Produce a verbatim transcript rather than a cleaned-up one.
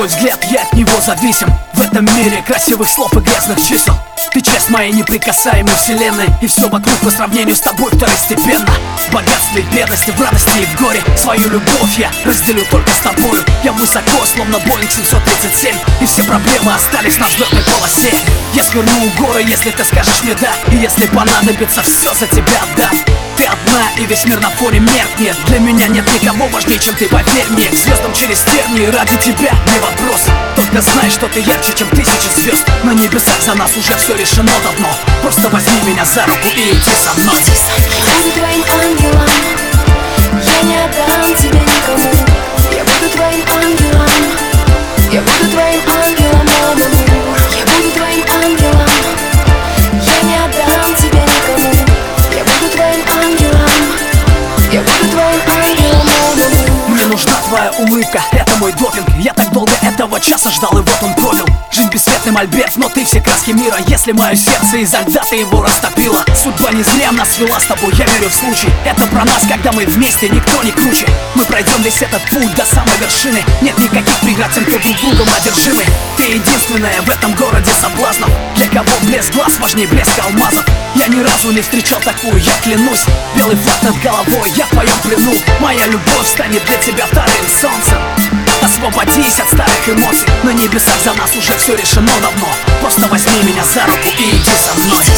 твой взгляд, я от него зависим. В этом мире красивых слов и грязных чисел. Ты часть моей неприкасаемой вселенной, и все вокруг по сравнению с тобой второстепенно. В богатстве и бедности, в радости и в горе свою любовь я разделю только с тобою. Я высоко, словно Боинг семьсот тридцать семь, и все проблемы остались на взлетной полосе. Я сверну горы, если ты скажешь мне да, и если понадобится, все за тебя отдам. Ты одна, и весь мир на фоне меркнет. Для меня нет никого важнее, чем ты, поверь мне. К звездам через тернии, ради тебя не вопрос. Только знай, что ты ярче, чем тысячи звезд. На небесах за нас уже все решено давно. Просто возьми меня за руку и иди со мной. Я буду твоим ангелом, я не отдам тебя никому. Я буду твоим ангелом, я буду твоим ангелом, мой амур. Я буду твоим ангелом, я не отдам тебя никому. Я буду твоим ангелом, я буду твоим ангелом, мой амур. Мне нужна твоя улыбка, это мой допинг. Я так долго этого часа ждал, и вот он пробил. Жизнь бесцветный мольберт, но ты все краски мира. Если мое сердце изо льда, ты его растопила. Судьба не зря нас свела с тобой, я верю в случай. Это про нас, когда мы вместе, никто не круче. Мы пройдем весь этот путь до самой вершины. Нет никаких преград тем, кто друг другом одержимы. Ты единственная в этом городе соблазнов, для кого блеск глаз важнее блеска алмазов. Я ни разу не встречал такую, я клянусь. Белый флаг над головой, я в твоем плену. Моя любовь станет для тебя вторым солнцем. Освободись от старых эмоций. На небесах за нас уже все решено давно. Просто возьми меня за руку и иди со мной.